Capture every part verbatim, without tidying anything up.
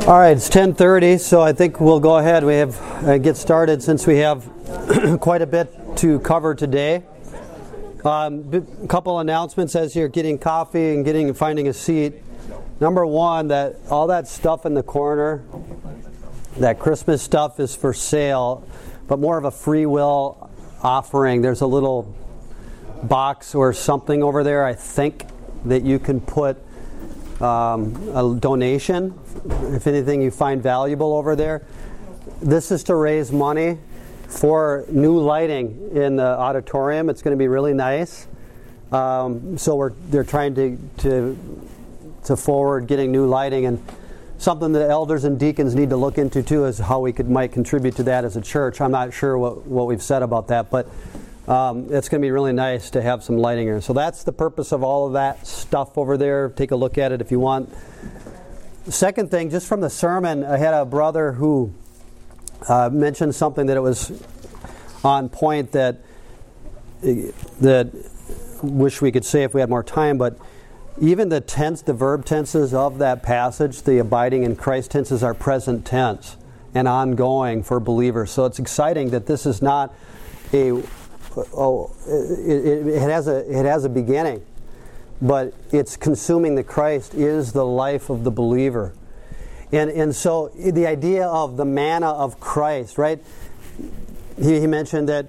All right, it's ten thirty, so I think we'll go ahead. We have uh, get started since we have quite a bit to cover today. Um, a couple announcements as you're getting coffee and getting finding a seat. Number one, that all that stuff in the corner, that Christmas stuff is for sale, but more of a free will offering. There's a little box or something over there, I think, that you can put um, a donation, if anything you find valuable over there. This is to raise money for new lighting in the auditorium. It's going to be really nice. Um, so we're they're trying to, to to forward getting new lighting, and something that elders and deacons need to look into too is how we could might contribute to that as a church. I'm not sure what, what we've said about that, but um, it's going to be really nice to have some lighting here. So that's the purpose of all of that stuff over there. Take a look at it if you want. Second thing, just from the sermon, I had a brother who uh, mentioned something that it was on point that that wish we could say if we had more time, but even the tense, the verb tenses of that passage, the abiding in Christ tenses are present tense and ongoing for believers. So it's exciting that this is not a oh it, it has a it has a beginning, but it's consuming the Christ is the life of the believer. And and so the idea of the manna of Christ, right? He, he mentioned that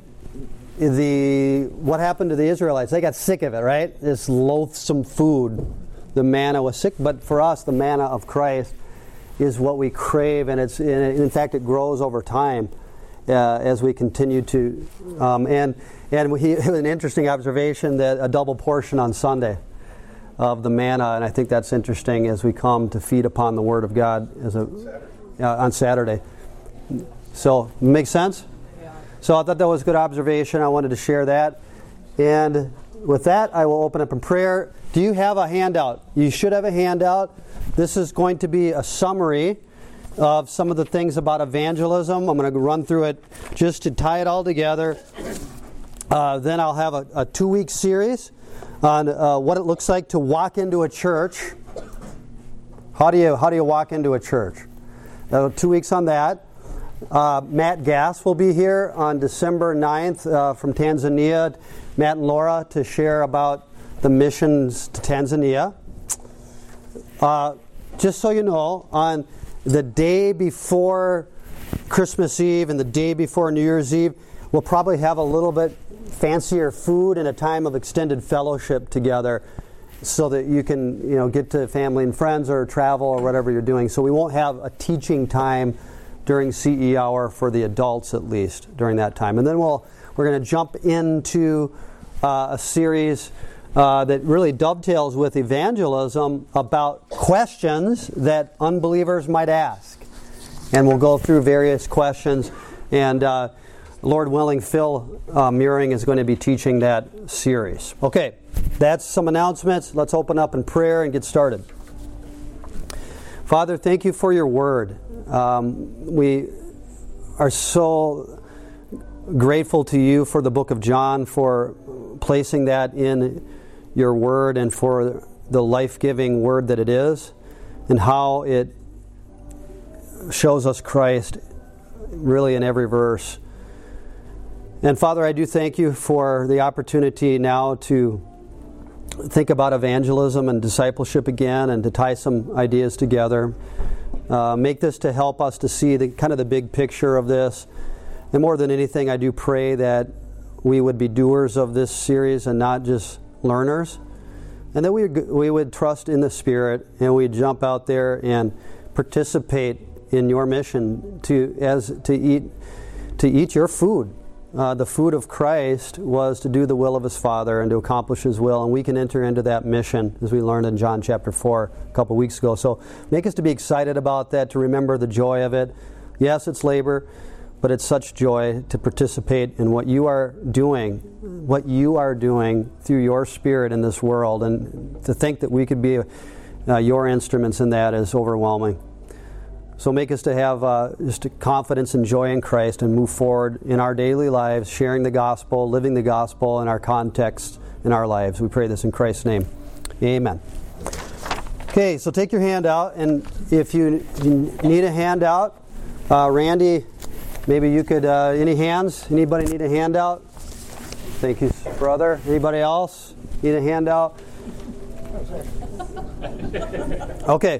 the what happened to the Israelites? They got sick of it, right? This loathsome food. The manna was sick, but for us, the manna of Christ is what we crave, and it's and in fact it grows over time uh, as we continue to. Um, and and he an interesting observation that a double portion on Sunday of the manna, and I think that's interesting as we come to feed upon the Word of God as a uh, on Saturday. So, makes sense? So I thought that was a good observation. I wanted to share that. And with that, I will open up in prayer. Do you have a handout? You should have a handout. This is going to be a summary of some of the things about evangelism. I'm going to run through it just to tie it all together. Uh, then I'll have a, a two-week series on uh, what it looks like to walk into a church. How do you how do you walk into a church? Uh, two weeks on that. Uh, Matt Gass will be here on December ninth uh, from Tanzania. Matt and Laura to share about the missions to Tanzania. Uh, just so you know, on the day before Christmas Eve and the day before New Year's Eve, we'll probably have a little bit fancier food and a time of extended fellowship together, so that you can, you know, get to family and friends or travel or whatever you're doing. So we won't have a teaching time during C E hour for the adults, at least during that time. And then we'll we're going to jump into uh, a series uh, that really dovetails with evangelism about questions that unbelievers might ask, and we'll go through various questions. And uh, Lord willing, Phil uh, Muring is going to be teaching that series. Okay, that's some announcements. Let's open up in prayer and get started. Father, thank you for your word. Um, we are so grateful to you for the book of John, for placing that in your word, and for the life-giving word that it is, and how it shows us Christ really in every verse. And Father, I do thank you for the opportunity now to think about evangelism and discipleship again, and to tie some ideas together. Uh, make this to help us to see the kind of the big picture of this. And more than anything, I do pray that we would be doers of this series and not just learners, and that we we would trust in the Spirit, and we'd jump out there and participate in your mission to as to eat to eat your food. Uh, the food of Christ was to do the will of His Father and to accomplish His will, and we can enter into that mission as we learned in John chapter four a couple weeks ago. So make us to be excited about that, to remember the joy of it. Yes, it's labor, but it's such joy to participate in what you are doing, what you are doing through your Spirit in this world, and to think that we could be uh, your instruments in that is overwhelming. So make us to have uh, just a confidence and joy in Christ, and move forward in our daily lives, sharing the gospel, living the gospel in our context in our lives. We pray this in Christ's name. Amen. Okay, so take your hand out, and if you need a handout, uh, Randy, maybe you could, uh, any hands? Anybody need a handout? Thank you, brother. Anybody else need a handout? Okay.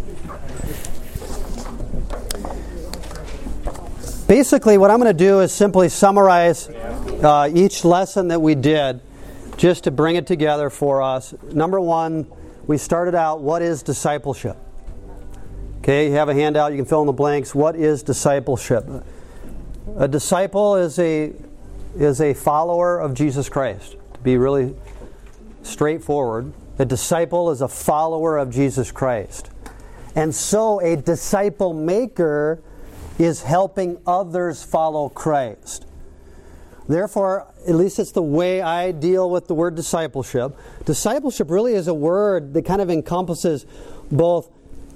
Basically, what I'm going to do is simply summarize uh, each lesson that we did just to bring it together for us. Number one, we started out, what is discipleship? Okay, you have a handout, you can fill in the blanks. What is discipleship? A disciple is a is a follower of Jesus Christ. To be really straightforward, a disciple is a follower of Jesus Christ. And so a disciple maker is helping others follow Christ. Therefore, at least it's the way I deal with the word discipleship. Discipleship really is a word that kind of encompasses both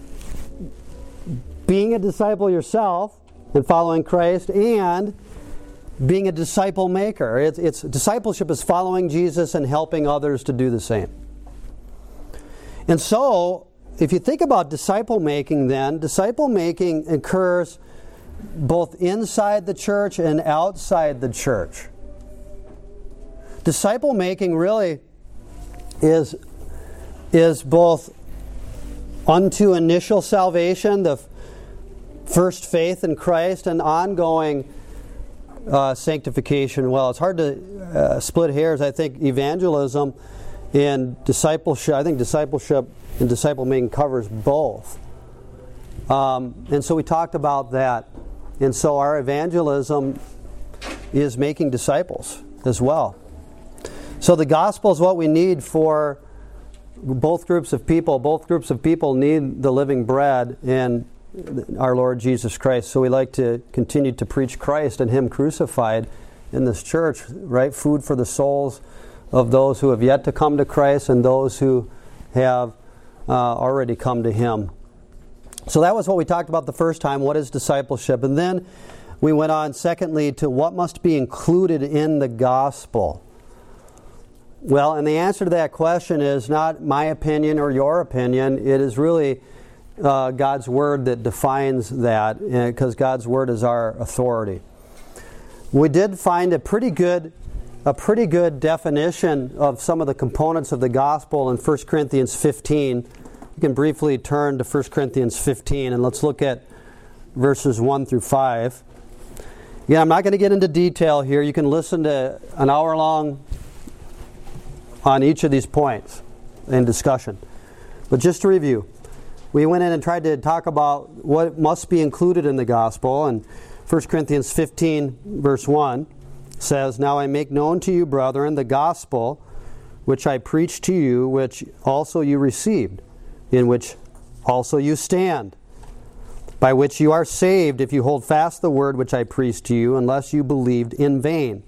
being a disciple yourself and following Christ and being a disciple maker. It's, it's discipleship is following Jesus and helping others to do the same. And so, if you think about disciple making then, disciple making occurs both inside the church and outside the church. Disciple making really is, is both unto initial salvation, the first faith in Christ, and ongoing uh, sanctification. Well, it's hard to uh, split hairs. I think evangelism and discipleship, I think discipleship and disciple making covers both. Um, and so we talked about that. And so our evangelism is making disciples as well. So the gospel is what we need for both groups of people. Both groups of people need the living bread in our Lord Jesus Christ. So we like to continue to preach Christ and Him crucified in this church, right? Food for the souls of those who have yet to come to Christ and those who have uh, already come to Him. So that was what we talked about the first time. What is discipleship? And then we went on, secondly, to what must be included in the gospel. Well, and the answer to that question is not my opinion or your opinion. It is really uh, God's Word that defines that, because God's Word is our authority. We did find a pretty good, a pretty good definition of some of the components of the gospel in First Corinthians fifteen. You can briefly turn to First Corinthians fifteen, and let's look at verses one through five. Yeah, I'm not going to get into detail here. You can listen to an hour long on each of these points in discussion. But just to review, we went in and tried to talk about what must be included in the gospel. And First Corinthians fifteen, verse one says, "Now I make known to you, brethren, the gospel which I preached to you, which also you received, in which also you stand, by which you are saved, if you hold fast the word which I preached to you, unless you believed in vain.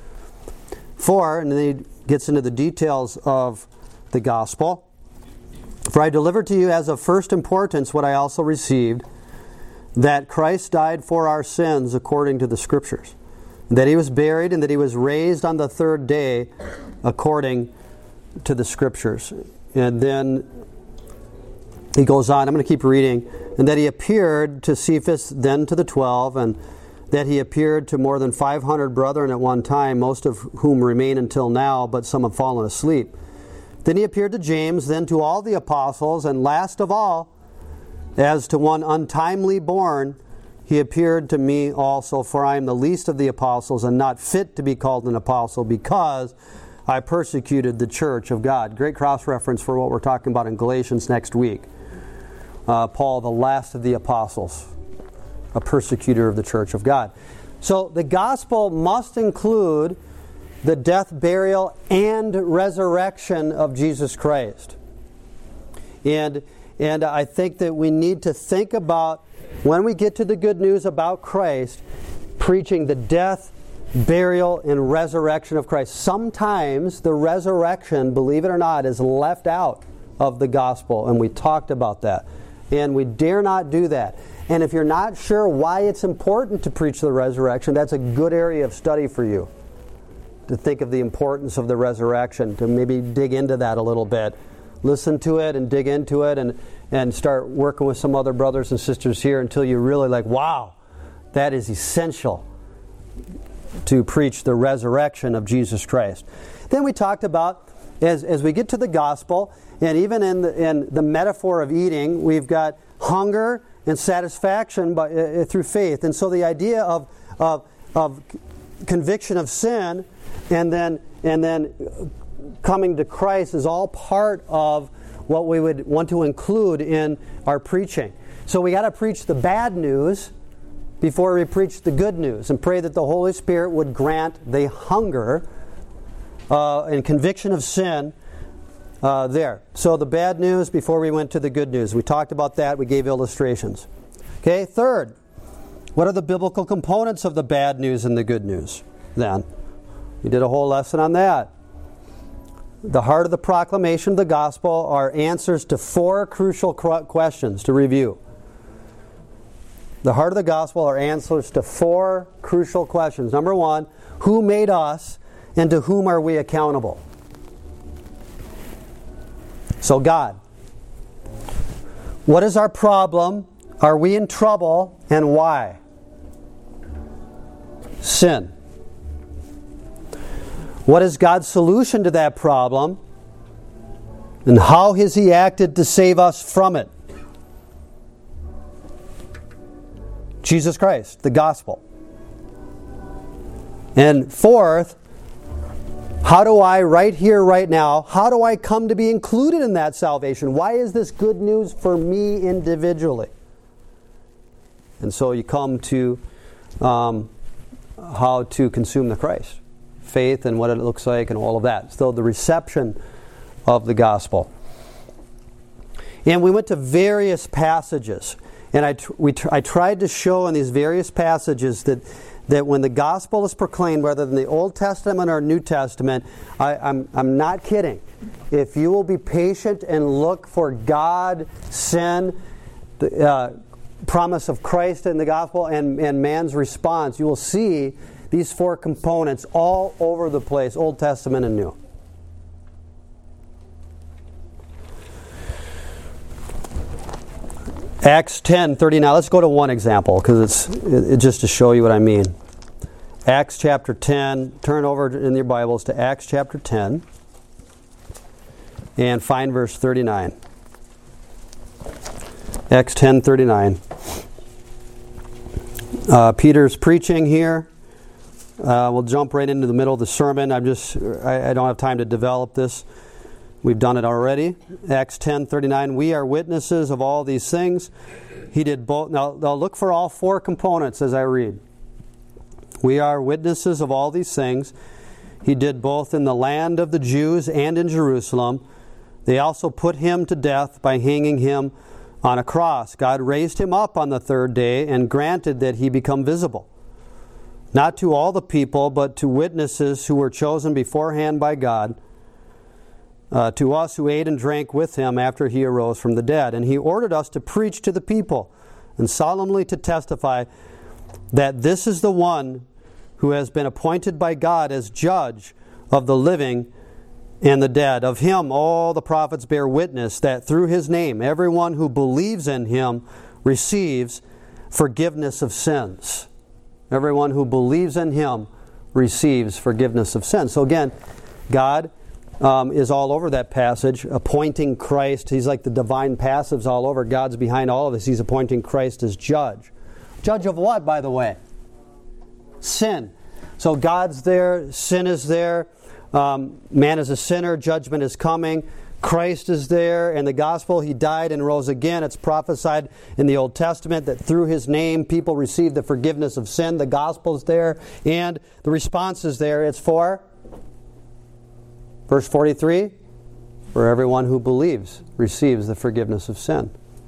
For," and then he gets into the details of the gospel, "For I delivered to you as of first importance what I also received, that Christ died for our sins according to the Scriptures, that He was buried, and that He was raised on the third day according to the Scriptures." And then he goes on, I'm going to keep reading, "And that He appeared to Cephas, then to the twelve, and that He appeared to more than five hundred brethren at one time, most of whom remain until now, but some have fallen asleep. Then He appeared to James, then to all the apostles, and last of all, as to one untimely born, He appeared to me also, for I am the least of the apostles, and not fit to be called an apostle, because I persecuted the church of God." Great cross-reference for what we're talking about in Galatians next week. Uh, Paul, the last of the apostles, a persecutor of the church of God. So the gospel must include the death, burial, and resurrection of Jesus Christ. And, and I think that we need to think about, when we get to the good news about Christ, preaching the death, burial, and resurrection of Christ. Sometimes the resurrection, believe it or not, is left out of the gospel, and we talked about that. And we dare not do that. And if you're not sure why it's important to preach the resurrection, that's a good area of study for you, to think of the importance of the resurrection, to maybe dig into that a little bit. listen to it and dig into it and, and start working with some other brothers and sisters here until you really like, wow, that is essential to preach the resurrection of Jesus Christ. Then we talked about, as, as we get to the gospel, and even in the, in the metaphor of eating, we've got hunger and satisfaction by, uh, through faith. And so the idea of, of, of conviction of sin and then, and then coming to Christ is all part of what we would want to include in our preaching. So we got to preach the bad news before we preach the good news, and pray that the Holy Spirit would grant the hunger uh, and conviction of sin uh, there. So the bad news before we went to the good news. We talked about that. We gave illustrations. Okay, third, what are the biblical components of the bad news and the good news then? We did a whole lesson on that. The heart of the proclamation of the gospel are answers to four crucial questions to review. The heart of the gospel are answers to four crucial questions. Number one, who made us and to whom are we accountable? So God. What is our problem? Are we in trouble? And why? Sin. What is God's solution to that problem? And how has He acted to save us from it? Jesus Christ, the gospel. And fourth, how do I, right here, right now, how do I come to be included in that salvation? Why is this good news for me individually? And so you come to um, how to consume the Christ. Faith and what it looks like and all of that. So the reception of the gospel. And we went to various passages. And I, tr- we tr- I tried to show in these various passages that, that when the gospel is proclaimed, whether in the Old Testament or New Testament, I, I'm, I'm not kidding. If you will be patient and look for God, sin, the uh, promise of Christ in the gospel, and, and man's response, you will see these four components all over the place, Old Testament and New. Acts ten thirty-nine. Let's go to one example because it's it, it, just to show you what I mean. Acts chapter ten. Turn over in your Bibles to Acts chapter ten and find verse thirty-nine. Acts ten thirty-nine. Uh, Peter's preaching here. Uh, we'll jump right into the middle of the sermon. I'm just I, I don't have time to develop this. We've done it already. Acts ten thirty-nine. We are witnesses of all these things. He did both. Now, now look for all four components as I read. We are witnesses of all these things. He did both in the land of the Jews and in Jerusalem. They also put him to death by hanging him on a cross. God raised him up on the third day and granted that he become visible. Not to all the people, but to witnesses who were chosen beforehand by God. Uh, to us who ate and drank with him after he arose from the dead. And he ordered us to preach to the people and solemnly to testify that this is the one who has been appointed by God as judge of the living and the dead. Of him all the prophets bear witness that through his name everyone who believes in him receives forgiveness of sins. Everyone who believes in him receives forgiveness of sins. So again, God Um, is all over that passage, appointing Christ. He's like the divine passives all over. God's behind all of this. He's appointing Christ as judge. Judge of what, by the way? Sin. So God's there, sin is there, um, man is a sinner, judgment is coming. Christ is there. In the gospel, he died and rose again. It's prophesied in the Old Testament that through his name people receive the forgiveness of sin. The gospel's there, and the response is there. It's for verse forty-three, for everyone who believes receives the forgiveness of sin.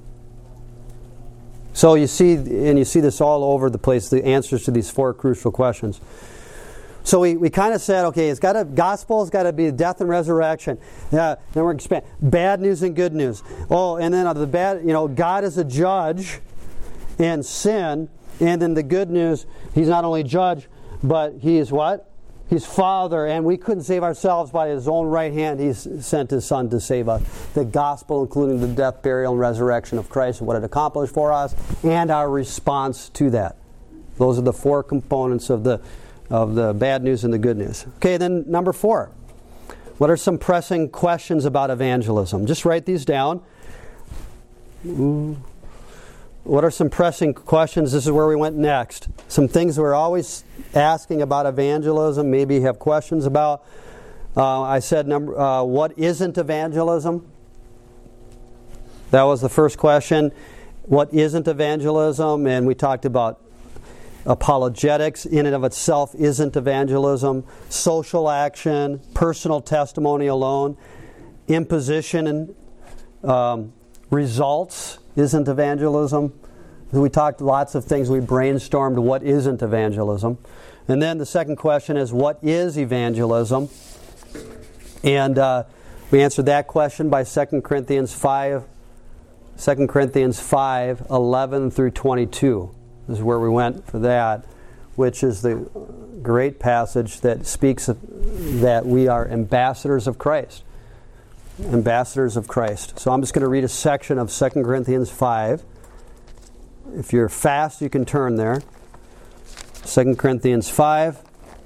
So you see, and you see this all over the place, the answers to these four crucial questions. So we, we kind of said, okay, it's got to, gospel's got to be death and resurrection. Yeah, then we're expanding. Bad news and good news. Oh, and then the bad, you know, God is a judge in sin, and then the good news, he's not only judge, but he is what? He's Father, and we couldn't save ourselves by His own right hand. He's sent His Son to save us. The gospel, including the death, burial, and resurrection of Christ, and what it accomplished for us, and our response to that. Those are the four components of the of the bad news and the good news. Okay, then number four. What are some pressing questions about evangelism? Just write these down. Ooh. What are some pressing questions? This is where we went next. Some things we're always asking about evangelism, maybe you have questions about. Uh, I said, number, uh, what isn't evangelism? That was the first question. What isn't evangelism? And we talked about apologetics in and of itself isn't evangelism. Social action, personal testimony alone, imposition and um, results isn't evangelism. We talked lots of things. We brainstormed what isn't evangelism. And then the second question is, what is evangelism? And uh, we answered that question by Second Corinthians five, Second Corinthians five, eleven through twenty-two. This is where we went for that, which is the great passage that speaks of that we are ambassadors of Christ. Ambassadors of Christ. So I'm just going to read a section of Second Corinthians five. If you're fast, you can turn there. Second Corinthians five.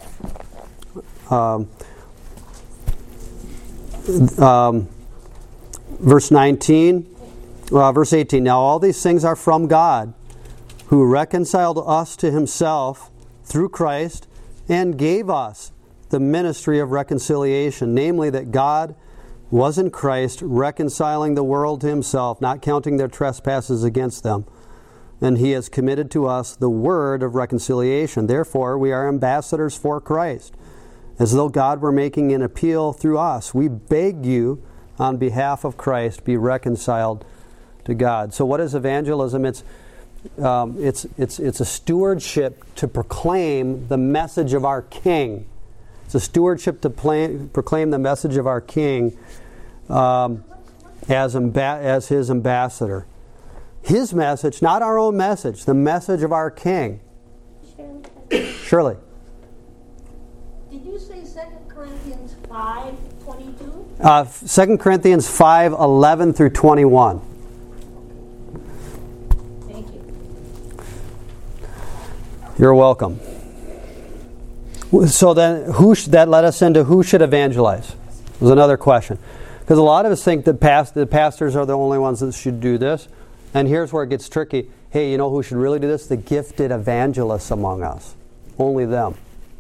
Um, um, verse nineteen. Uh, verse eighteen. Now all these things are from God, who reconciled us to Himself through Christ and gave us the ministry of reconciliation, namely that God was in Christ reconciling the world to Himself, not counting their trespasses against them. And He has committed to us the word of reconciliation. Therefore, we are ambassadors for Christ, as though God were making an appeal through us. We beg you, on behalf of Christ, be reconciled to God. So what is evangelism? It's um, it's it's it's a stewardship to proclaim the message of our King. It's a stewardship to play, proclaim the message of our King um, as, amba- as His ambassador. His message, not our own message, the message of our King. Shirley. Shirley. Did you say Second Corinthians five twenty-two? Uh, Second Corinthians five eleven through twenty-one. Thank you. You're welcome. So then, who sh- that led us into who should evangelize? Was another question, because a lot of us think that past- the pastors are the only ones that should do this, and here's where it gets tricky. Hey, you know who should really do this? The gifted evangelists among us. Only them.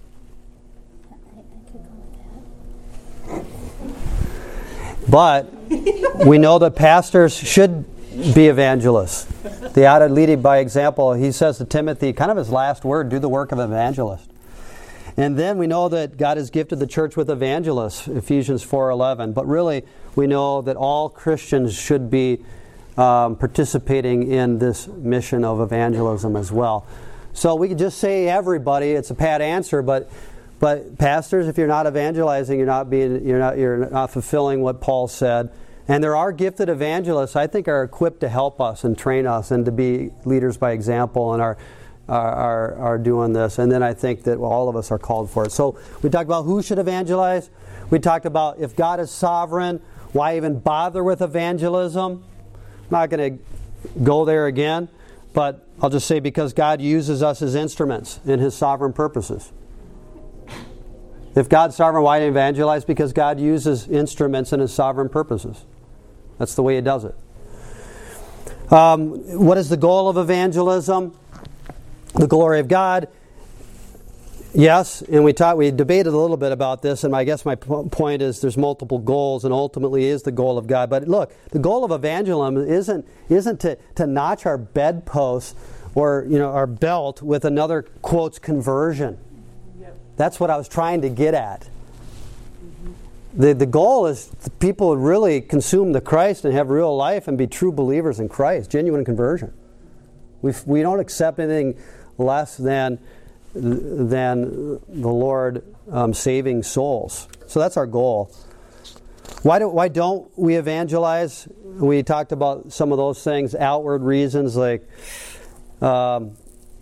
But we know that pastors should be evangelists. They ought to lead by example. He says to Timothy, kind of his last word, do the work of evangelist. And then we know that God has gifted the church with evangelists, Ephesians four eleven. But really, we know that all Christians should be um, participating in this mission of evangelism as well. So we could just say everybody. It's a pat answer, but but pastors, if you're not evangelizing, you're not being you're not you're not fulfilling what Paul said. And there are gifted evangelists, I think, are equipped to help us and train us and to be leaders by example and are. Are, are, are doing this. And then I think that all of us are called for it. So we talked about who should evangelize. We talked about if God is sovereign, why even bother with evangelism? I'm not going to go there again, but I'll just say because God uses us as instruments in His sovereign purposes. If God's sovereign, why evangelize? Because God uses instruments in His sovereign purposes. That's the way He does it. Um, what is the goal of evangelism? The glory of God, yes, and we taught, we debated a little bit about this, and I guess my p- point is there's multiple goals, and ultimately is the goal of God. But look, the goal of evangelism isn't isn't to, to notch our bedposts or you know our belt with another quotes conversion. Yep. That's what I was trying to get at. Mm-hmm. The the goal is that people would really consume the Christ and have real life and be true believers in Christ, genuine conversion. We we don't accept anything less than than the Lord um, saving souls. So that's our goal. Why do why don't we evangelize? We talked about some of those things, outward reasons like um,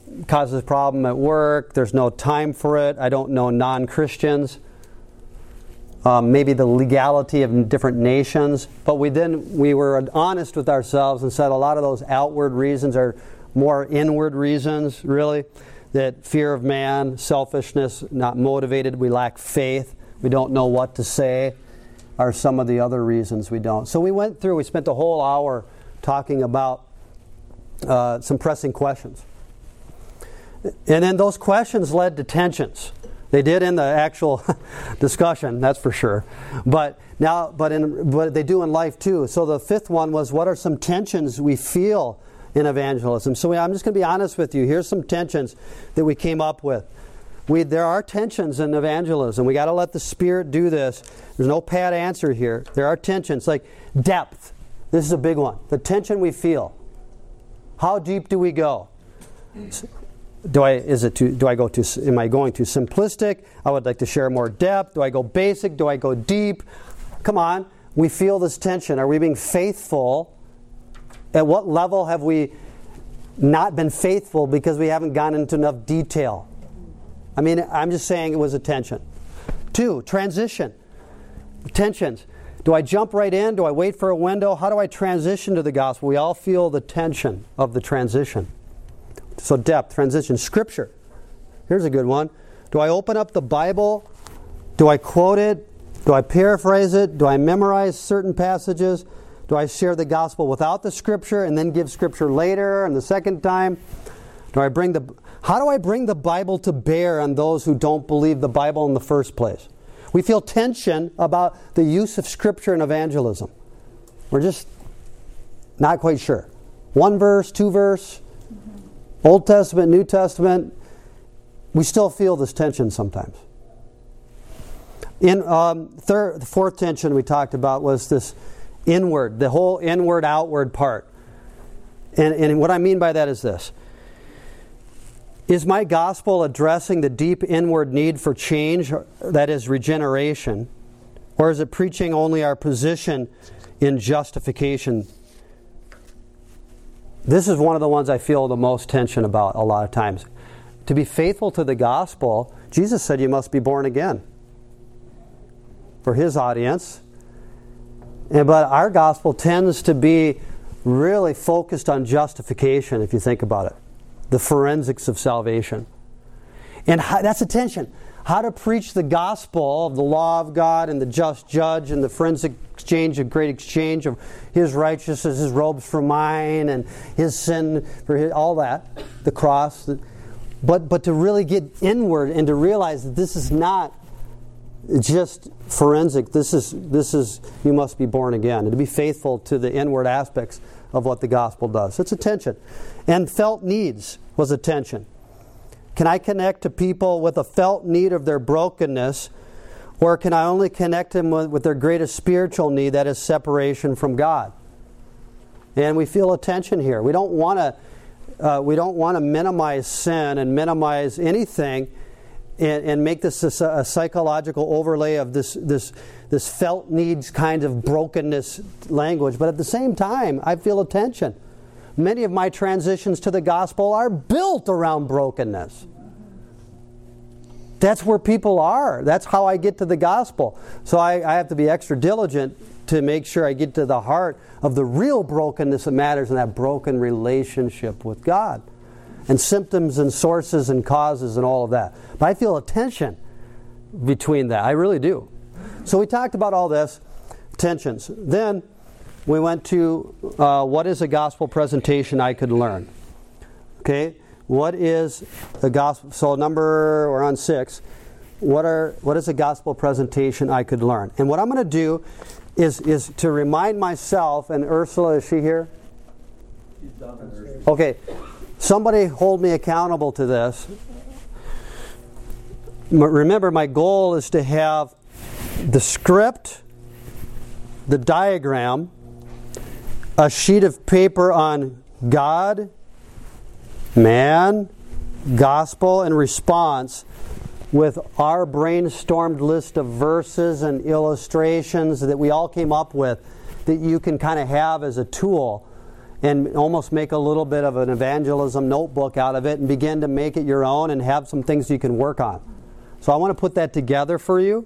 causes a problem at work. There's no time for it. I don't know non-Christians. Um, maybe the legality of different nations. But we then we were honest with ourselves and said a lot of those outward reasons are more inward reasons, really. That fear of man, selfishness, not motivated, we lack faith, we don't know what to say, are some of the other reasons we don't. So we went through, we spent a whole hour talking about uh, some pressing questions. And then those questions led to tensions. They did in the actual discussion, that's for sure. But now, but in but they do in life too. So the fifth one was, what are some tensions we feel in evangelism? So we, I'm just going to be honest with you. Here's some tensions that we came up with. We there are tensions in evangelism. We got to let the Spirit do this. There's no pat answer here. There are tensions like depth. This is a big one. The tension we feel. How deep do we go? Do I is it too, do I go too am I going too simplistic? I would like to share more depth. Do I go basic? Do I go deep? Come on, we feel this tension. Are we being faithful? At what level have we not been faithful because we haven't gone into enough detail? I mean, I'm just saying it was a tension. Two, transition. Tensions. Do I jump right in? Do I wait for a window? How do I transition to the gospel? We all feel the tension of the transition. So depth, transition. Scripture. Here's a good one. Do I open up the Bible? Do I quote it? Do I paraphrase it? Do I memorize certain passages? Do I share the gospel without the Scripture and then give Scripture later and the second time? Do I bring the How do I bring the Bible to bear on those who don't believe the Bible in the first place? We feel tension about the use of Scripture in evangelism. We're just not quite sure. One verse, two verse, Old Testament, New Testament, we still feel this tension sometimes. In um, third, the fourth tension we talked about was this inward, the whole inward-outward part. And, and what I mean by that is this. Is my gospel addressing the deep inward need for change, that is regeneration, or is it preaching only our position in justification? This is one of the ones I feel the most tension about a lot of times. To be faithful to the gospel, Jesus said you must be born again for His audience. And, but our gospel tends to be really focused on justification, if you think about it. The forensics of salvation. And how, that's a tension. How to preach the gospel of the law of God and the just judge and the forensic exchange, a great exchange of His righteousness, His robes for mine, and His sin for His, all that, the cross. But but to really get inward and to realize that this is not just forensic. This is this is you must be born again, and to be faithful to the inward aspects of what the gospel does. It's a tension. And felt needs was a tension. Can I connect to people with a felt need of their brokenness, or can I only connect them with, with their greatest spiritual need, that is separation from God? And we feel a tension here. We don't want to uh, we don't want to minimize sin and minimize anything and, and make this a, a psychological overlay of this this this felt needs kind of brokenness language. But at the same time, I feel a tension. Many of my transitions to the gospel are built around brokenness. That's where people are. That's how I get to the gospel. So I, I have to be extra diligent to make sure I get to the heart of the real brokenness that matters in that broken relationship with God. And symptoms and sources and causes and all of that. But I feel a tension between that. I really do. So we talked about all this, tensions. Then we went to uh, what is a gospel presentation I could learn. Okay, what is the gospel? So number we're on six. What are what is a gospel presentation I could learn? And what I'm going to do is is to remind myself. And Ursula, is she here? She's done. Okay, somebody hold me accountable to this. Remember, my goal is to have the script, the diagram, a sheet of paper on God, man, gospel, and response with our brainstormed list of verses and illustrations that we all came up with that you can kind of have as a tool and almost make a little bit of an evangelism notebook out of it and begin to make it your own and have some things you can work on. So I want to put that together for you.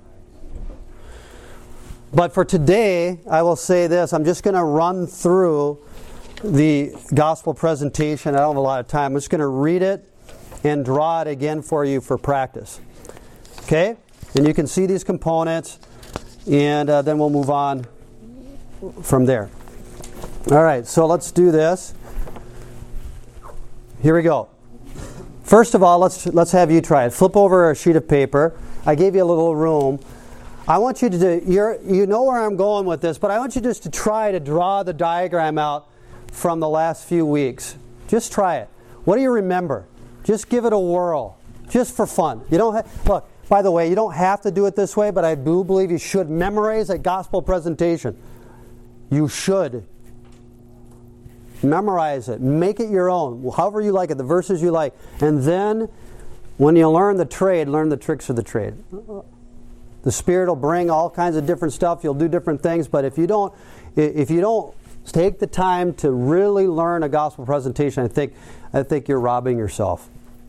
But for today, I will say this. I'm just going to run through the gospel presentation. I don't have a lot of time. I'm just going to read it and draw it again for you for practice. Okay? And you can see these components, and uh, then we'll move on from there. All right, so let's do this. Here we go. First of all, let's let's have you try it. Flip over a sheet of paper. I gave you a little room. I want you to do, you're, you know where I'm going with this, but I want you just to try to draw the diagram out from the last few weeks. Just try it. What do you remember? Just give it a whirl, just for fun. You don't have, look, by the way, you don't have to do it this way, but I do believe you should memorize a gospel presentation. You should. Memorize it. Make it your own. However you like it, the verses you like. And then, when you learn the trade, learn the tricks of the trade. The Spirit will bring all kinds of different stuff. You'll do different things. But if you don't, if you don't take the time to really learn a gospel presentation, I think, I think you're robbing yourself.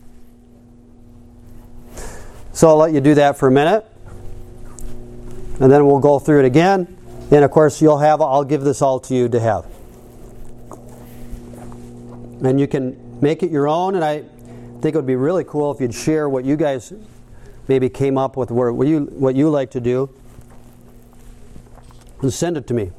So I'll let you do that for a minute. And then we'll go through it again. And of course, you'll have, I'll give this all to you to have. And you can make it your own, and I think it would be really cool if you'd share what you guys maybe came up with, what you what you like to do, and send it to me.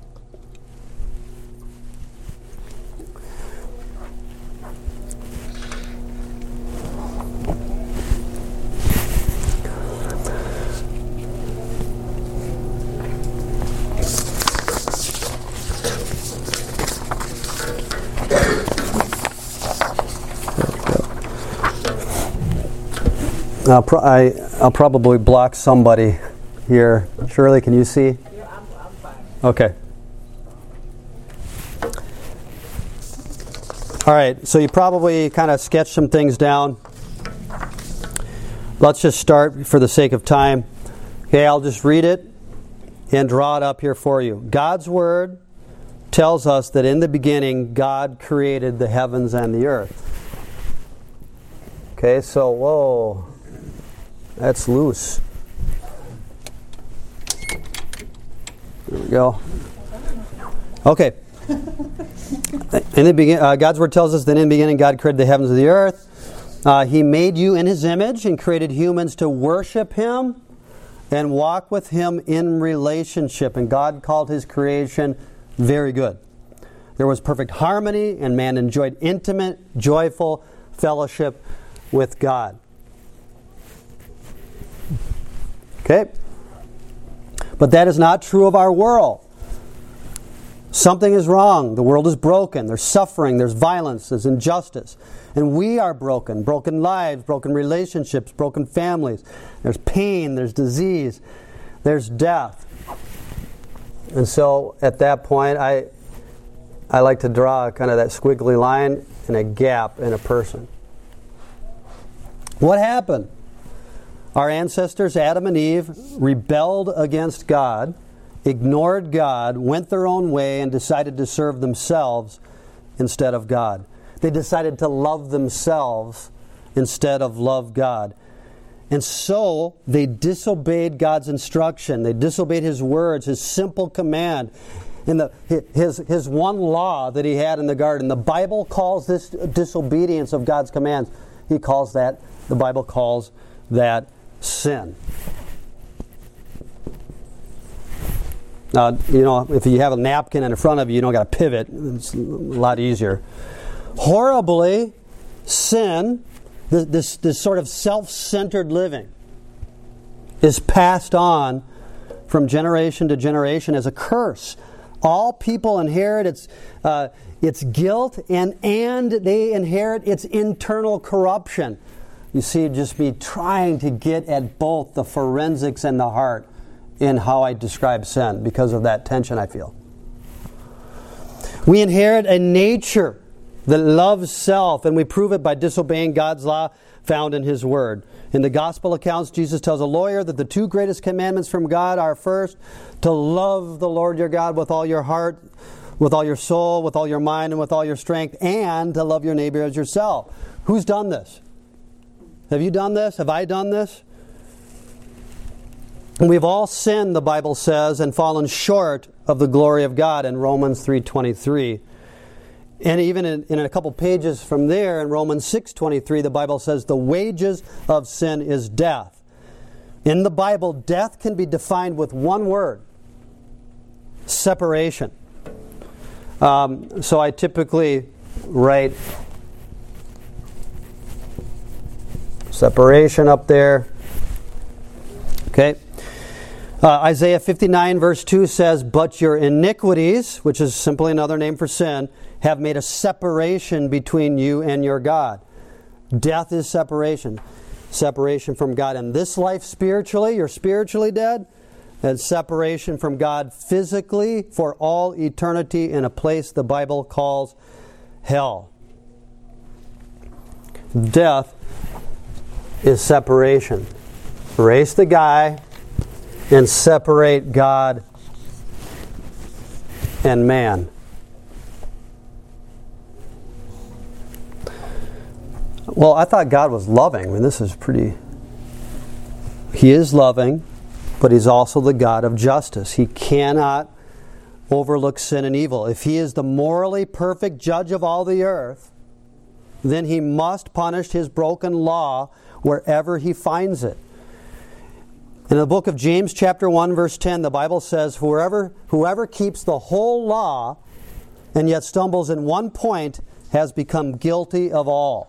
I'll, pro- I, I'll probably block somebody here. Shirley, can you see? Yeah, I'm, I'm fine. Okay. All right, so you probably kind of sketched some things down. Let's just start for the sake of time. Okay, I'll just read it and draw it up here for you. God's Word tells us that in the beginning, God created the heavens and the earth. Okay, so, whoa. That's loose. There we go. Okay. In the begin, uh, God's Word tells us that in the beginning God created the heavens and the earth. Uh, he made you in His image and created humans to worship Him and walk with Him in relationship. And God called His creation very good. There was perfect harmony, and man enjoyed intimate, joyful fellowship with God. Okay? But that is not true of our world. Something is wrong. The world is broken. There's suffering. There's violence. There's injustice. And we are broken. Broken lives, broken relationships, broken families. There's pain. There's disease. There's death. And so at that point, I, I like to draw kind of that squiggly line and a gap in a person. What happened? Our ancestors, Adam and Eve, rebelled against God, ignored God, went their own way, and decided to serve themselves instead of God. They decided to love themselves instead of love God. And so they disobeyed God's instruction. They disobeyed His words, His simple command, and the, his, his one law that He had in the garden. The Bible calls this disobedience of God's commands. He calls that, the Bible calls that sin. Now, you know, if you have a napkin in front of you, you don't got to pivot. It's a lot easier. Horribly, sin, this, this sort of self-centered living, is passed on from generation to generation as a curse. All people inherit its uh, its guilt, and and they inherit its internal corruption. You see, just me trying to get at both the forensics and the heart in how I describe sin because of that tension I feel. We inherit a nature that loves self, and we prove it by disobeying God's law found in His Word. In the Gospel accounts, Jesus tells a lawyer that the two greatest commandments from God are, first, to love the Lord your God with all your heart, with all your soul, with all your mind, and with all your strength, and to love your neighbor as yourself. Who's done this? Have you done this? Have I done this? We've all sinned, the Bible says, and fallen short of the glory of God in Romans three twenty-three. And even in, in a couple pages from there, in Romans six twenty-three, the Bible says the wages of sin is death. In the Bible, death can be defined with one word: separation. Um, so I typically write separation up there. Okay. Uh, Isaiah fifty-nine verse two says, "But your iniquities," which is simply another name for sin, "have made a separation between you and your God." Death is separation. Separation from God in this life spiritually, you're spiritually dead, and separation from God physically for all eternity in a place the Bible calls hell. Death is separation. Erase the guy and separate God and man. Well, I thought God was loving. I mean, this is pretty... He is loving, but He's also the God of justice. He cannot overlook sin and evil. If He is the morally perfect judge of all the earth, then He must punish His broken law wherever He finds it. In the book of James chapter one verse ten, the Bible says, Whoever, whoever keeps the whole law and yet stumbles in one point has become guilty of all.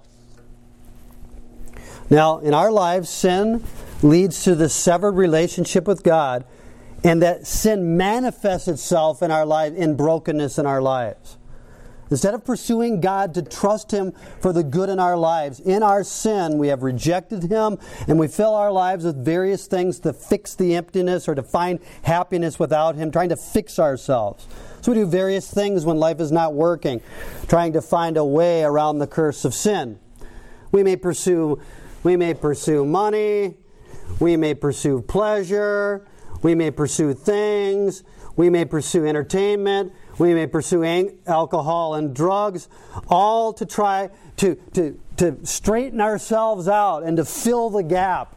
Now, in our lives, sin leads to this severed relationship with God, and that sin manifests itself in our life in brokenness in our lives. Instead of pursuing God to trust Him for the good in our lives, in our sin we have rejected Him, and we fill our lives with various things to fix the emptiness or to find happiness without Him, trying to fix ourselves. So we do various things when life is not working, trying to find a way around the curse of sin. We may pursue, we may pursue money, we may pursue pleasure, we may pursue things, we may pursue entertainment, we may pursue alcohol and drugs, all to try to, to, to straighten ourselves out and to fill the gap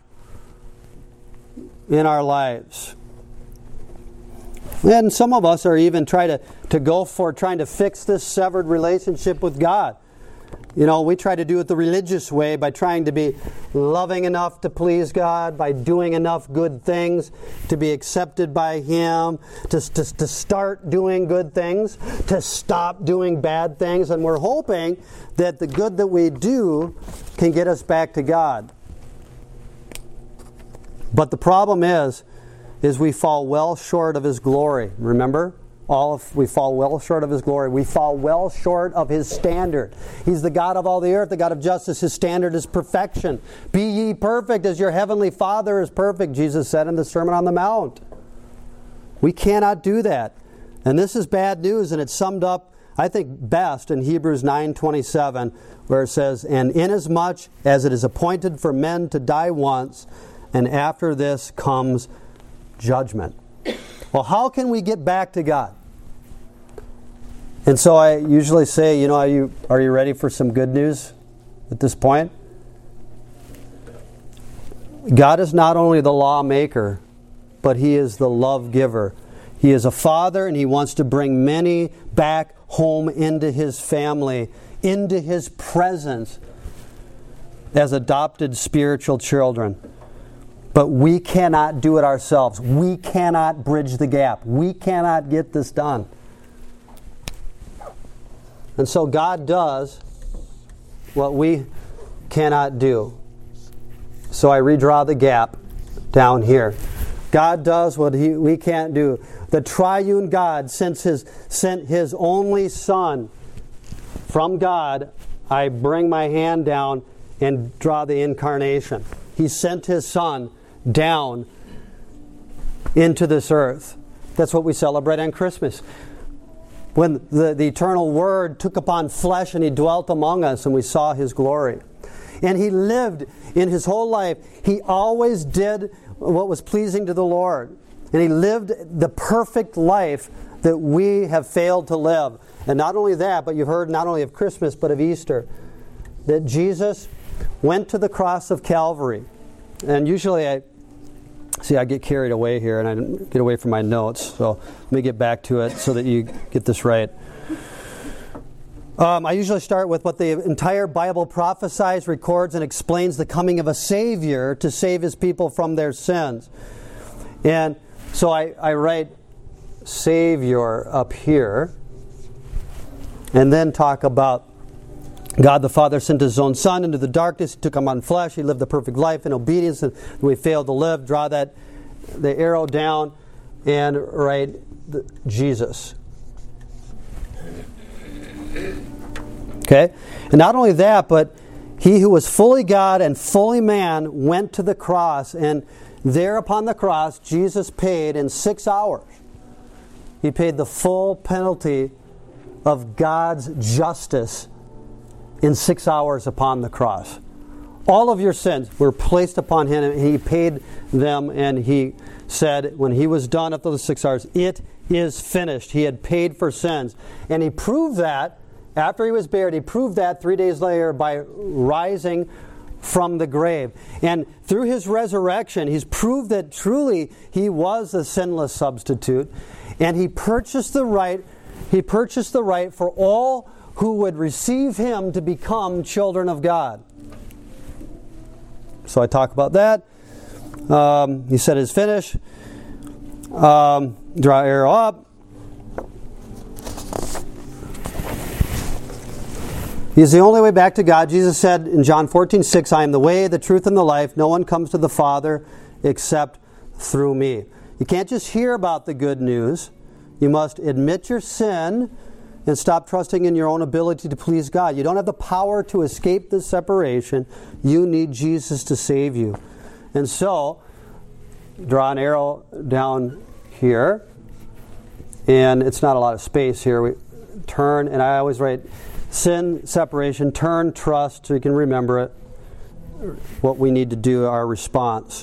in our lives. And some of us are even trying to, to go for trying to fix this severed relationship with God. You know, we try to do it the religious way by trying to be loving enough to please God, by doing enough good things to be accepted by Him, to, to, to start doing good things, to stop doing bad things. And we're hoping that the good that we do can get us back to God. But the problem is, is we fall well short of His glory. Remember? All of, we fall well short of His glory. We fall well short of His standard. He's the God of all the earth, the God of justice. His standard is perfection. Be ye perfect as your heavenly Father is perfect, Jesus said in the Sermon on the Mount. We cannot do that. And this is bad news, and it's summed up, I think, best in Hebrews nine twenty-seven, where it says, "And inasmuch as it is appointed for men to die once, and after this comes judgment." Well, how can we get back to God? And so I usually say, you know, are you are you ready for some good news at this point? God is not only the lawmaker, but He is the love giver. He is a father, and He wants to bring many back home into His family, into His presence as adopted spiritual children. But we cannot do it ourselves. We cannot bridge the gap. We cannot get this done. And so God does what we cannot do. So I redraw the gap down here. God does what he, we can't do. The triune God sent his, sent his only Son from God. I bring my hand down and draw the incarnation. He sent His Son down into this earth. That's what we celebrate on Christmas. When the, the eternal Word took upon flesh and He dwelt among us and we saw His glory. And He lived in His whole life. He always did what was pleasing to the Lord. And He lived the perfect life that we have failed to live. And not only that, but you've heard not only of Christmas, but of Easter, that Jesus went to the cross of Calvary. And usually I, see, I get carried away here and I get away from my notes. So let me get back to it so that you get this right. Um, I usually start with what the entire Bible prophesies, records, and explains the coming of a Savior to save His people from their sins. And so I, I write Savior up here, and then talk about God the Father sent His own Son into the darkness. He took Him on flesh. He lived the perfect life in obedience, and we failed to live. Draw that the arrow down and write the, Jesus. Okay? And not only that, but He who was fully God and fully man went to the cross, and there upon the cross, Jesus paid in six hours. He paid the full penalty of God's justice in six hours upon the cross. All of your sins were placed upon Him, and He paid them, and He said, when He was done after the six hours, it is finished. He had paid for sins. And He proved that after He was buried. He proved that three days later by rising from the grave. And through His resurrection, He's proved that truly He was a sinless substitute. And He purchased the right, He purchased the right for all who would receive Him to become children of God. So I talk about that. Um, he said it's finished. Um, draw arrow up. He's the only way back to God. Jesus said in John fourteen six, I am the way, the truth, and the life. No one comes to the Father except through me. You can't just hear about the good news. You must admit your sin and stop trusting in your own ability to please God. You don't have the power to escape this separation. You need Jesus to save you. And so, draw an arrow down here. And it's not a lot of space here. We turn, and I always write sin, separation, turn, trust, so you can remember it. What we need to do, our response.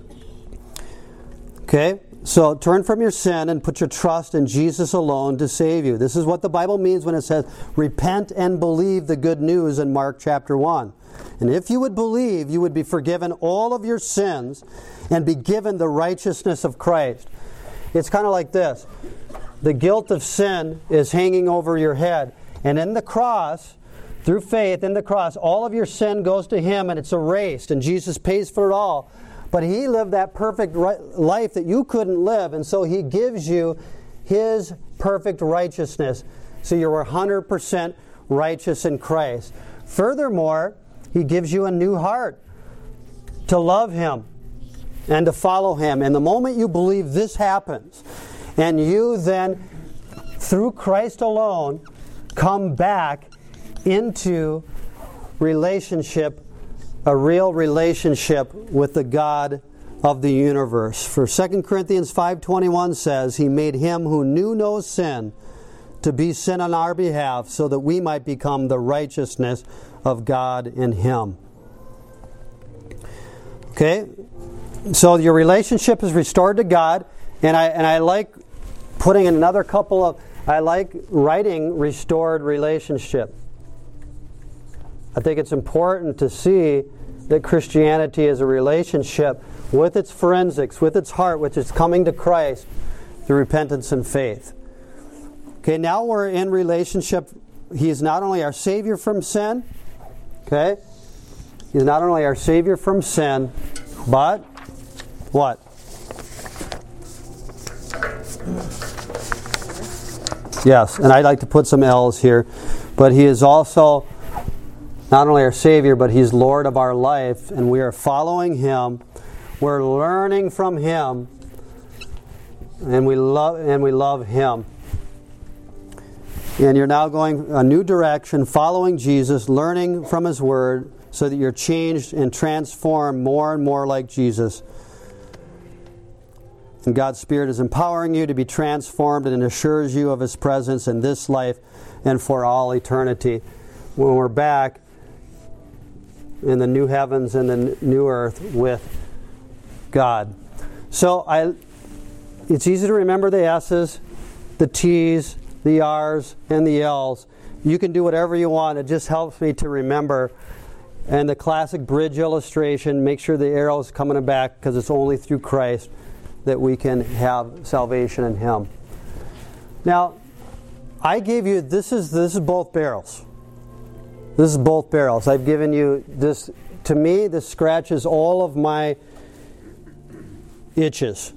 Okay? So turn from your sin and put your trust in Jesus alone to save you. This is what the Bible means when it says, repent and believe the good news in Mark chapter one. And if you would believe, you would be forgiven all of your sins and be given the righteousness of Christ. It's kind of like this. The guilt of sin is hanging over your head. And in the cross, through faith in the cross, all of your sin goes to Him and it's erased. And Jesus pays for it all. But He lived that perfect life that you couldn't live, and so He gives you His perfect righteousness. So you're one hundred percent righteous in Christ. Furthermore, He gives you a new heart to love Him and to follow Him. And the moment you believe this happens, and you then, through Christ alone, come back into relationship, a real relationship with the God of the universe. For Second Corinthians five twenty-one says, He made Him who knew no sin to be sin on our behalf, so that we might become the righteousness of God in Him. Okay? So your relationship is restored to God, and I and I like putting in another couple of, I like writing restored relationship. I think it's important to see that Christianity is a relationship with its forensics, with its heart, which is coming to Christ through repentance and faith. Okay, now we're in relationship. He is not only our Savior from sin, okay? He's not only our Savior from sin, but what? Yes, and I'd like to put some L's here. But He is also not only our Savior, but He's Lord of our life, and we are following Him. We're learning from Him, and we love and we love Him. And you're now going a new direction, following Jesus, learning from His Word, so that you're changed and transformed more and more like Jesus. And God's Spirit is empowering you to be transformed, and assures you of His presence in this life and for all eternity. When we're back in the new heavens and the new earth with God. So I, it's easy to remember the S's. the T's, the R's, and the L's. You can do whatever you want. It just helps me to remember. And the classic bridge illustration, make sure the arrow's coming back, because it's only through Christ that we can have salvation in Him. Now, I gave you, this is this is both barrels. This is both barrels. I've given you this. To me, this scratches all of my itches.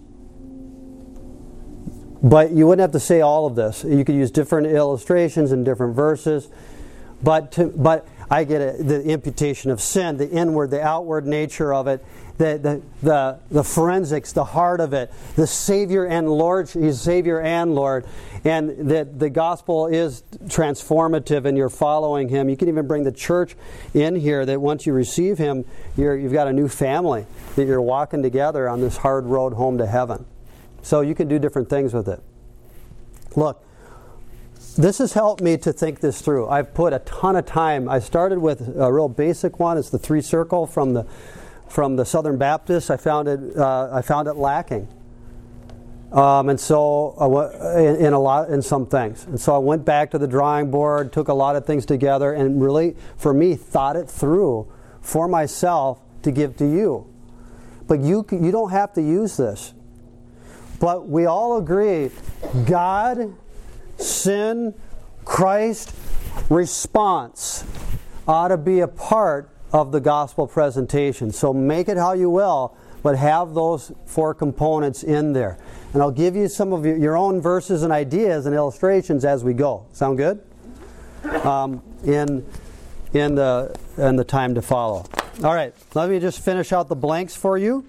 But you wouldn't have to say all of this. You could use different illustrations and different verses. But to, but I get it, the imputation of sin, the inward, the outward nature of it, the the the, the forensics, the heart of it, the Savior and Lord. He's Savior and Lord, and that the gospel is transformative, and you're following Him. You can even bring the church in here. That once you receive Him, you're, you've got a new family that you're walking together on this hard road home to heaven. So you can do different things with it. Look, this has helped me to think this through. I've put a ton of time. I started with a real basic one. It's the three circle from the from the Southern Baptists. I found it. Uh, I found it lacking, um, and so I went in, in a lot in some things. And so I went back to the drawing board, took a lot of things together, and really, for me, thought it through for myself to give to you. But you you don't have to use this. But we all agree, God, sin, Christ, response ought to be a part of the gospel presentation. So make it how you will, but have those four components in there. And I'll give you some of your own verses and ideas and illustrations as we go. Sound good? Um, in in the in the time to follow. All right, let me just finish out the blanks for you.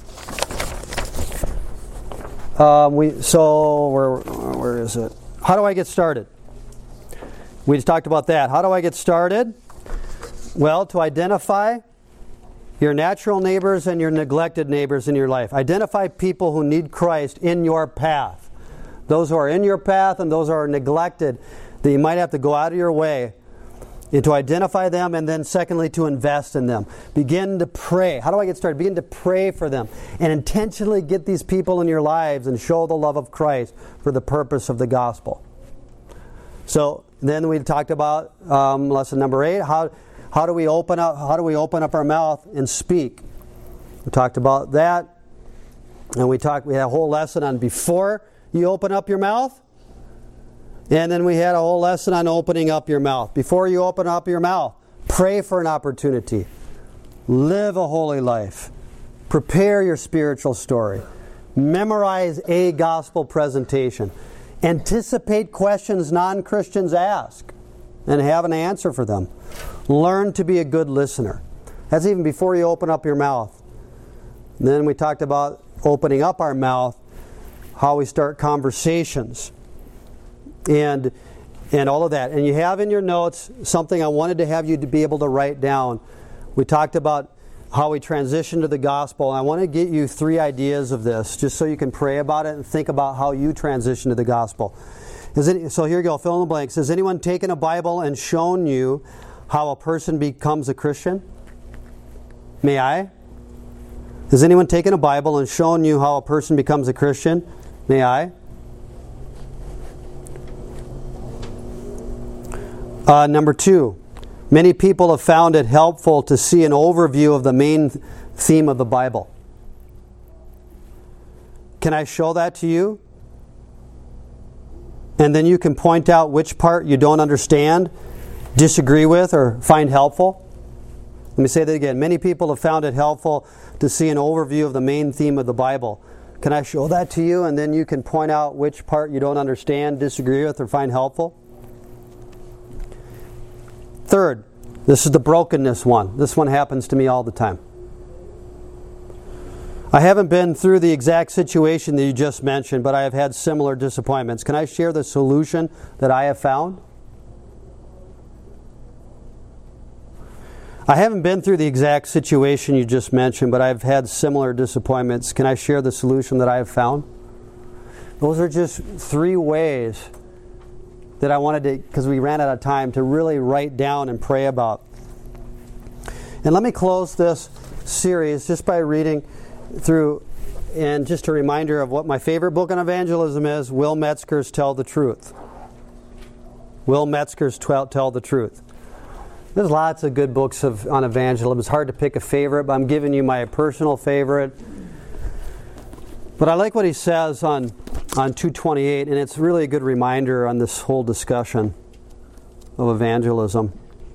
Um, we so where where is it? How do I get started? We just talked about that. How do I get started? Well, to identify your natural neighbors and your neglected neighbors in your life. Identify people who need Christ in your path. Those who are in your path and those who are neglected, that you might have to go out of your way and to identify them, and then secondly, to invest in them. Begin to pray. How do I get started? Begin to pray for them and intentionally get these people in your lives and show the love of Christ for the purpose of the gospel. So then we talked about um, lesson number eight. How how do we open up? How do we open up our mouth and speak? We talked about that, and we talked. We had a whole lesson on before you open up your mouth. And then we had a whole lesson on opening up your mouth. Before you open up your mouth, pray for an opportunity. Live a holy life. Prepare your spiritual story. Memorize a gospel presentation. Anticipate questions non-Christians ask and have an answer for them. Learn to be a good listener. That's even before you open up your mouth. And then we talked about opening up our mouth, how we start conversations. And and all of that. And you have in your notes something I wanted to have you to be able to write down. We talked about how we transition to the gospel. I want to get you three ideas of this, just so you can pray about it and think about how you transition to the gospel. Is it, so here you go, fill in the blanks. Has anyone taken a Bible and shown you how a person becomes a Christian? May I? Has anyone taken a Bible and shown you how a person becomes a Christian? May I? Uh, number two, many people have found it helpful to see an overview of the main theme of the Bible. Can I show that to you? And then you can point out which part you don't understand, disagree with, or find helpful. Let me say that again. Many people have found it helpful to see an overview of the main theme of the Bible. Can I show that to you? And then you can point out which part you don't understand, disagree with, or find helpful. Third, this is the brokenness one. This one happens to me all the time. I haven't been through the exact situation that you just mentioned, but I have had similar disappointments. Can I share the solution that I have found? I haven't been through the exact situation you just mentioned, but I've had similar disappointments. Can I share the solution that I have found? Those are just three ways that I wanted to, because we ran out of time, to really write down and pray about. And let me close this series just by reading through and just a reminder of what my favorite book on evangelism is, Will Metzger's Tell the Truth. Will Metzger's Tell the Truth. There's lots of good books of, on evangelism. It's hard to pick a favorite, but I'm giving you my personal favorite. But I like what he says on, on two twenty-eight, and it's really a good reminder on this whole discussion of evangelism.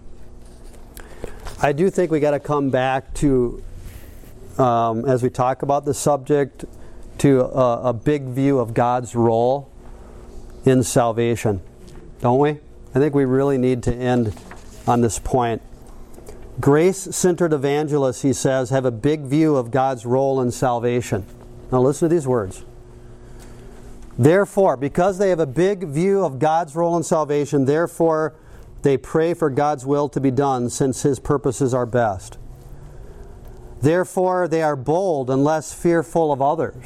I do think we got to come back to, um, as we talk about the subject, to a, a big view of God's role in salvation. Don't we? I think we really need to end on this point. Grace-centered evangelists, he says, have a big view of God's role in salvation. Now listen to these words. Therefore, because they have a big view of God's role in salvation, therefore they pray for God's will to be done, since His purposes are best. Therefore they are bold and less fearful of others.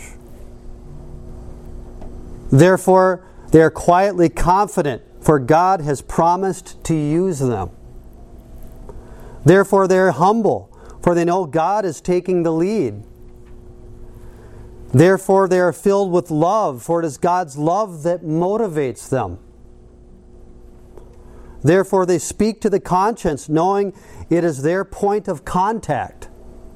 Therefore they are quietly confident, for God has promised to use them. Therefore they are humble, for they know God is taking the lead. Therefore they are filled with love, for it is God's love that motivates them. Therefore they speak to the conscience, knowing it is their point of contact.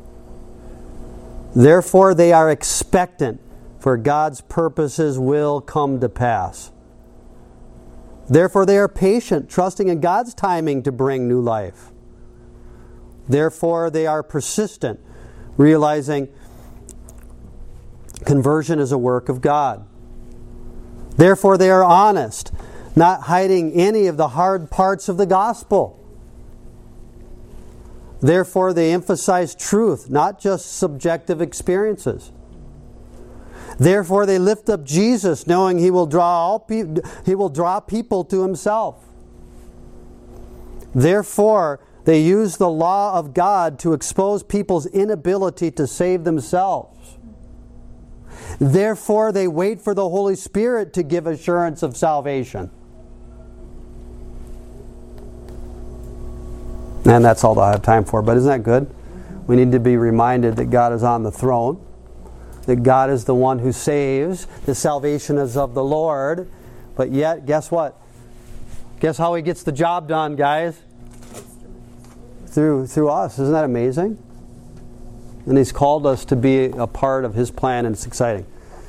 Therefore they are expectant, for God's purposes will come to pass. Therefore they are patient, trusting in God's timing to bring new life. Therefore they are persistent, realizing conversion is a work of God. Therefore they are honest, not hiding any of the hard parts of the gospel. Therefore they emphasize truth, not just subjective experiences. Therefore they lift up Jesus, knowing He will draw all pe- He will draw people to Himself. Therefore they use the law of God to expose people's inability to save themselves. Therefore they wait for the Holy Spirit to give assurance of salvation. And that's all I have time for. But isn't that good? We need to be reminded that God is on the throne, that God is the one who saves. The salvation is of the Lord. But yet, guess what? Guess how He gets the job done, guys? Through, through us. Isn't that amazing? And He's called us to be a part of His plan, and it's exciting.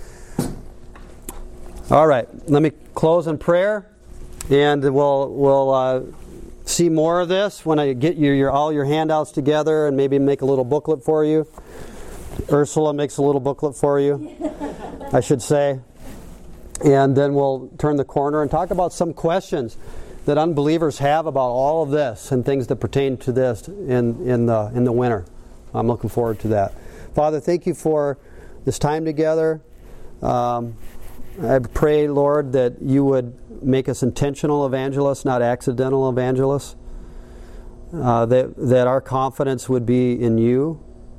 All right, let me close in prayer, and we'll we'll uh, see more of this when I get your, your all your handouts together, and maybe make a little booklet for you. Ursula makes a little booklet for you, I should say. And then we'll turn the corner and talk about some questions that unbelievers have about all of this and things that pertain to this in, in the in the winter. I'm looking forward to that. Father, thank You for this time together. Um, I pray, Lord, that You would make us intentional evangelists, not accidental evangelists. Uh, that that our confidence would be in You,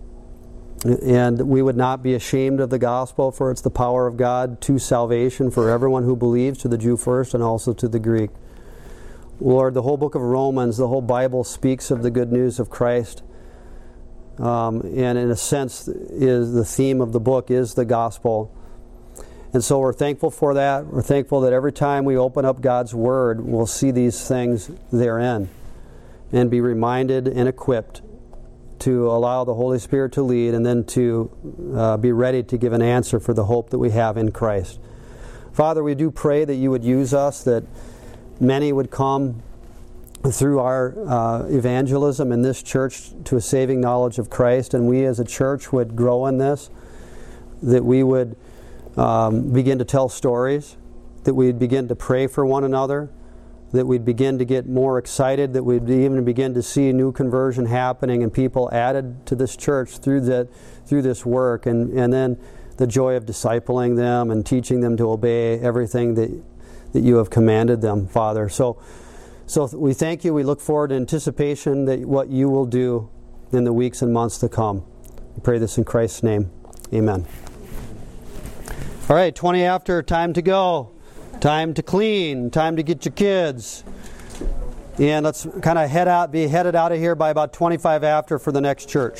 and we would not be ashamed of the gospel, for it's the power of God to salvation for everyone who believes, to the Jew first and also to the Greek. Lord, the whole book of Romans, the whole Bible speaks of the good news of Christ. Um, and in a sense, is the theme of the book is the gospel. And so we're thankful for that. We're thankful that every time we open up God's Word, we'll see these things therein and be reminded and equipped to allow the Holy Spirit to lead, and then to uh, be ready to give an answer for the hope that we have in Christ. Father, we do pray that You would use us, that many would come through our uh, evangelism in this church to a saving knowledge of Christ, and we as a church would grow in this, that we would um, begin to tell stories, that we'd begin to pray for one another, that we'd begin to get more excited, that we'd even begin to see new conversion happening and people added to this church through that through this work, and, and then the joy of discipling them and teaching them to obey everything that that You have commanded them, Father. So So we thank You. We look forward to anticipation that what You will do in the weeks and months to come. We pray this in Christ's name. Amen. All right, twenty after, time to go. Time to clean. Time to get your kids. And let's kind of head out, be headed out of here by about twenty-five after for the next church.